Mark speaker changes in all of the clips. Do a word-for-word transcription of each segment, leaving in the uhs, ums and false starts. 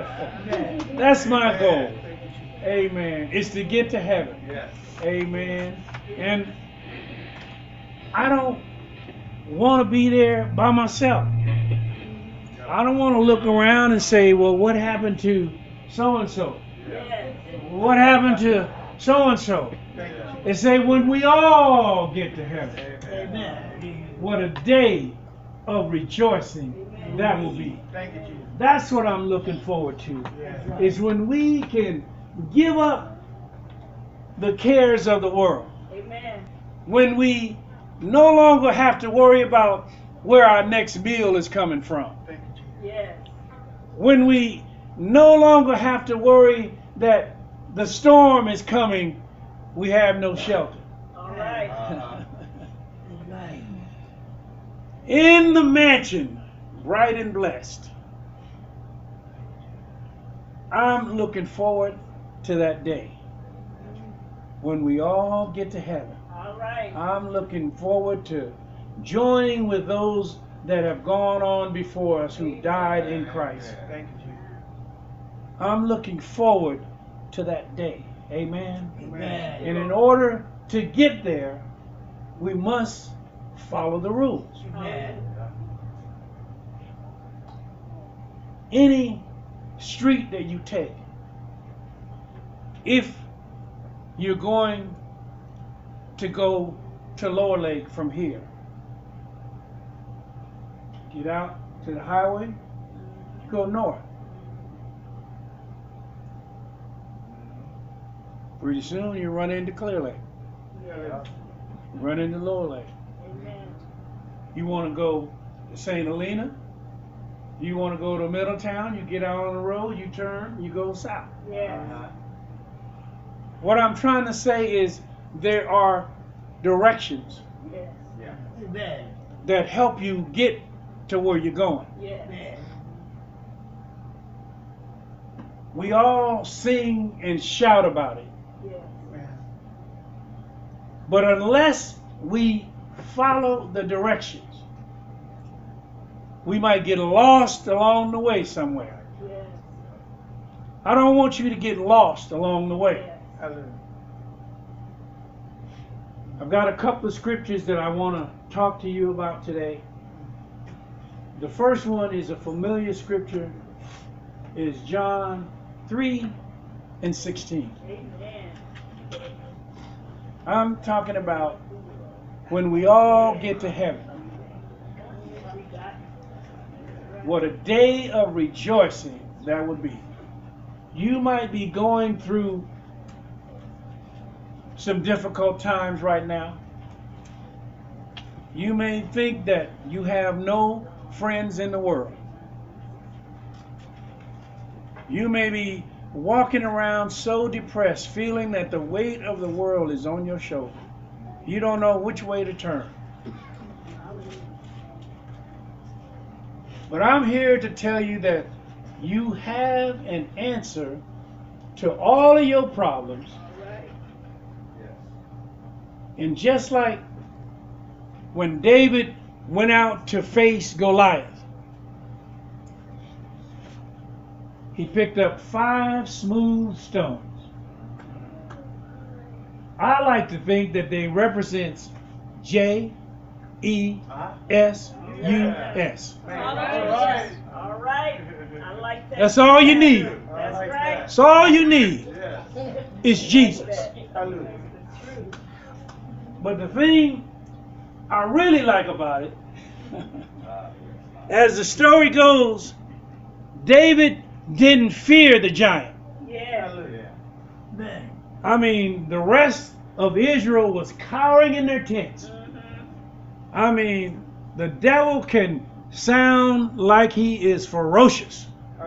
Speaker 1: That's my goal. Amen. It's to get to heaven. Amen. And I don't want to be there by myself. I don't want to look around and say, well, what happened to so-and-so? What happened to so-and-so? They say when we all get to heaven. Amen. What a day of rejoicing that will be. That's what I'm looking forward to. Is when we can give up the cares of the world. Amen. When we no longer have to worry about where our next meal is coming from. Yes. When we no longer have to worry that the storm is coming, we have no shelter. All right. Uh-huh. In the mansion, bright and blessed. I'm looking forward to that day when we all get to heaven. All right. I'm looking forward to joining with those that have gone on before us who died in Christ. Thank you, Jesus. I'm looking forward to that day. Amen. Amen. And in order to get there, we must follow the rules. Amen. Any street that you take, if you're going to go to Lower Lake from here, get out to the highway, you go north. Pretty soon you run into Clear Lake. Yeah. Run into Lower Lake. Amen. You want to go to Saint Helena? You want to go to Middletown? You get out on the road, you turn, you go south. Yeah. Uh-huh. What I'm trying to say is there are directions. Yes. Yeah. That help you get to where you're going. Yeah. We all sing and shout about it. Yeah. But unless we follow the directions, we might get lost along the way somewhere. Yeah. I don't want you to get lost along the way. Yeah. I've got a couple of scriptures that I want to talk to you about today. The first one is a familiar scripture, is John three and sixteen. Amen. I'm talking about when we all get to heaven. What a day of rejoicing that would be. You might be going through some difficult times right now. You may think that you have no friends in the world. You may be walking around so depressed, feeling that the weight of the world is on your shoulder. You don't know which way to turn. But I'm here to tell you that you have an answer to all of your problems. And just like when David went out to face Goliath, he picked up five smooth stones. I like to think that they represent J E S U S.
Speaker 2: All right. All right. I like that.
Speaker 1: That's all you need.
Speaker 2: That's right.
Speaker 1: That's all you need. It's Jesus. But the thing I really like about it, as the story goes, David didn't fear the giant. Yeah. I mean, the rest of Israel was cowering in their tents. I mean, the devil can sound like he is ferocious.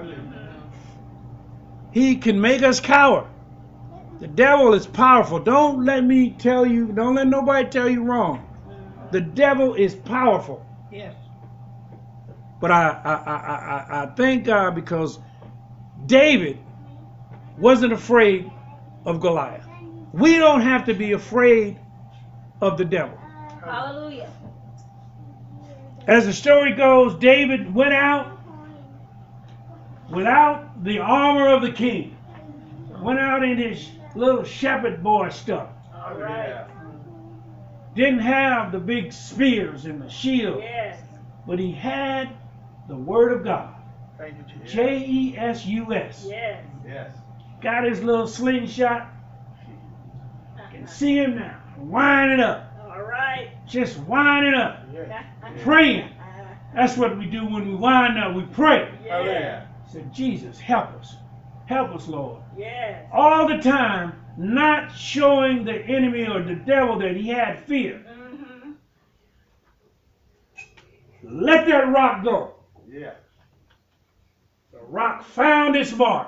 Speaker 1: He can make us cower. The devil is powerful. Don't let me tell you, don't let nobody tell you wrong. The devil is powerful. Yes. But I, I, I, I, I thank God because David wasn't afraid of Goliath. We don't have to be afraid of the devil.
Speaker 2: Hallelujah.
Speaker 1: As the story goes, David went out. without the armor of the king. Went out in his little shepherd boy stuff.
Speaker 2: All right.
Speaker 1: Didn't have the big spears and the shield.
Speaker 2: Yes.
Speaker 1: But he had the word of God.
Speaker 3: Thank you, Jesus.
Speaker 1: J E S U S.
Speaker 2: Yes.
Speaker 3: Yes.
Speaker 1: Got his little slingshot. Can see him now. Winding up.
Speaker 2: All right.
Speaker 1: Just winding up.
Speaker 3: Yes.
Speaker 1: Praying. That's what we do when we wind up. We pray.
Speaker 2: Yes.
Speaker 1: Say, Jesus, help us. Help us, Lord.
Speaker 2: Yes.
Speaker 1: All the time, not showing the enemy or the devil that he had fear.
Speaker 2: Mm-hmm.
Speaker 1: Let that rock go.
Speaker 3: Yeah.
Speaker 1: The rock found its mark.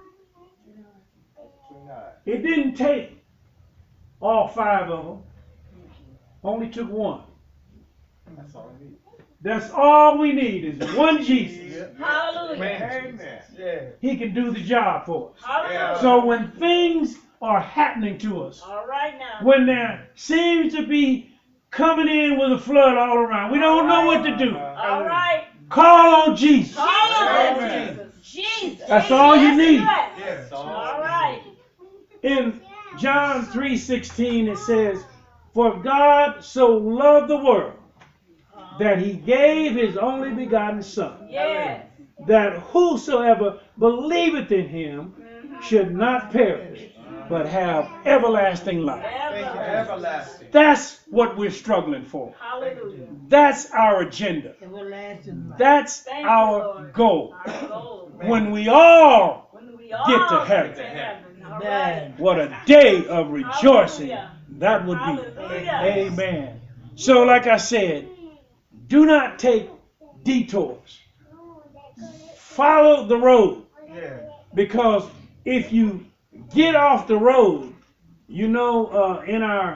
Speaker 1: It didn't take all five of them. Only took one.
Speaker 3: That's all we need.
Speaker 1: That's all we need is one Jesus.
Speaker 2: Hallelujah.
Speaker 3: Amen. Yeah.
Speaker 1: He can do the job for us.
Speaker 2: Hallelujah.
Speaker 1: So when things are happening to us,
Speaker 2: All right now.
Speaker 1: when there seems to be coming in with a flood all around, we don't know what to do.
Speaker 2: All right.
Speaker 1: Call on Jesus.
Speaker 2: Call on
Speaker 3: Amen.
Speaker 2: Jesus. Jesus.
Speaker 1: That's all you need.
Speaker 2: Yes.
Speaker 3: Yes.
Speaker 2: All right.
Speaker 1: In John three sixteen it says, "For God so loved the world that he gave his only begotten Son,
Speaker 2: Yes.
Speaker 1: that whosoever believeth in him should not perish, but have everlasting life."
Speaker 3: Thank you.
Speaker 2: Ever.
Speaker 3: Everlasting.
Speaker 1: That's what we're struggling for.
Speaker 2: Hallelujah.
Speaker 1: That's our agenda. That's
Speaker 2: Thank you,
Speaker 1: our
Speaker 2: Lord.
Speaker 1: goal.
Speaker 2: Our goal.
Speaker 1: When we all,
Speaker 2: When we all
Speaker 1: Get to heaven.
Speaker 2: get to heaven. All right.
Speaker 1: what a day of rejoicing
Speaker 2: Hallelujah.
Speaker 1: that would be.
Speaker 2: Hallelujah.
Speaker 1: Amen. So like I said, do not take detours. Follow the road.
Speaker 3: Yeah.
Speaker 1: Because if you get off the road, you know, uh, in our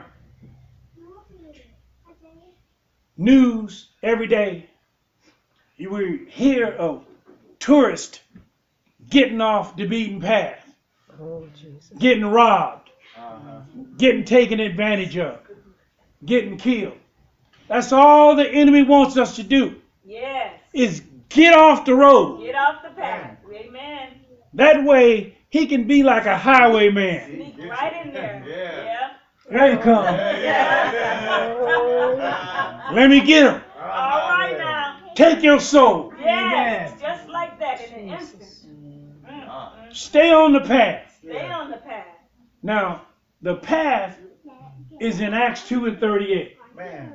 Speaker 1: news every day, you will hear of tourists getting off the beaten path, getting robbed,
Speaker 3: Uh-huh.
Speaker 1: getting taken advantage of, getting killed. That's all the enemy wants us to do,
Speaker 2: Yes.
Speaker 1: is get off the road.
Speaker 2: Get off the path. Amen.
Speaker 1: That way he can be like a highwayman.
Speaker 2: Sneak right in there.
Speaker 3: Yeah.
Speaker 2: Yeah.
Speaker 1: There you come.
Speaker 3: Yeah.
Speaker 1: Let me get him.
Speaker 2: All right now.
Speaker 1: Take your soul.
Speaker 2: Yes. Just like that in an instant. Mm, mm.
Speaker 1: Stay on the path.
Speaker 2: Stay on the path.
Speaker 1: Now, the path is in Acts two and thirty-eight.
Speaker 3: Man.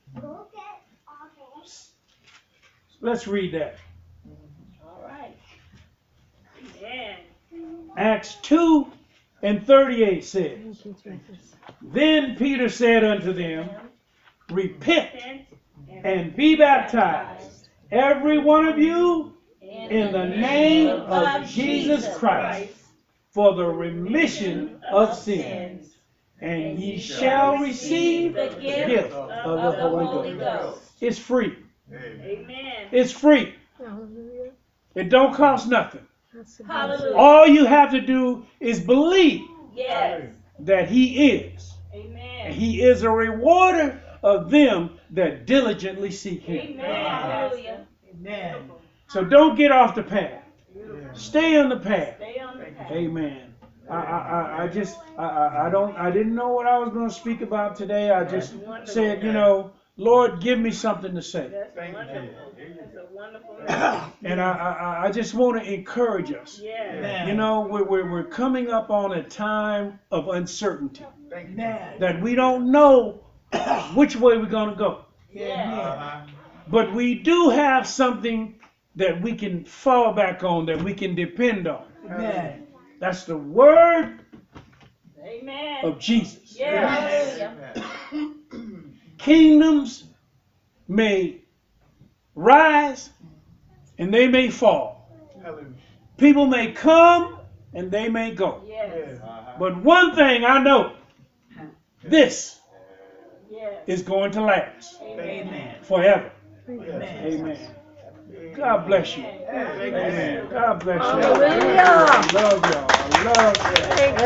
Speaker 1: Let's read that.
Speaker 2: All right. Amen.
Speaker 1: Acts two and thirty-eight says, "Then Peter said unto them, Repent
Speaker 2: Repent
Speaker 1: and be baptized, every one of you, in the name of Jesus Christ, for the remission of sins, and ye shall receive the gift of the Holy Ghost." It's free.
Speaker 2: Amen.
Speaker 1: It's free. It don't cost nothing.
Speaker 2: Hallelujah.
Speaker 1: All you have to do is believe
Speaker 2: Yes.
Speaker 1: that he is. And
Speaker 2: Amen.
Speaker 1: he is a rewarder of them that diligently seek him.
Speaker 2: Amen. Hallelujah.
Speaker 1: So don't get off the path. Stay on the path.
Speaker 2: Stay on the path.
Speaker 1: Amen. I, I, I- I just I, I I don't I didn't know what I was going to speak about today. I just said, you know, Lord, give me something to say.
Speaker 2: That's
Speaker 3: Thank you.
Speaker 2: wonderful. That's a wonderful message.
Speaker 1: And I, I, I just want to encourage us.
Speaker 2: Yes.
Speaker 1: You know, we're, we're, we're coming up on a time of uncertainty,
Speaker 3: Thank you.
Speaker 1: that we don't know which way we're going to go.
Speaker 2: Yes.
Speaker 3: Uh-huh.
Speaker 1: But we do have something that we can fall back on, that we can depend on.
Speaker 3: Amen.
Speaker 1: That's the word
Speaker 2: Amen.
Speaker 1: of Jesus.
Speaker 2: Yes.
Speaker 3: Amen.
Speaker 1: Kingdoms may rise and they may fall.
Speaker 3: Hallelujah.
Speaker 1: People may come and they may go.
Speaker 2: Yes.
Speaker 3: Uh-huh.
Speaker 1: But one thing I know, this
Speaker 2: Yes.
Speaker 1: is going to last
Speaker 2: Amen.
Speaker 1: forever.
Speaker 3: Amen.
Speaker 1: Amen. God bless you.
Speaker 2: Amen.
Speaker 1: Amen. God bless you.
Speaker 4: Hallelujah.
Speaker 1: Love y'all. I love y'all.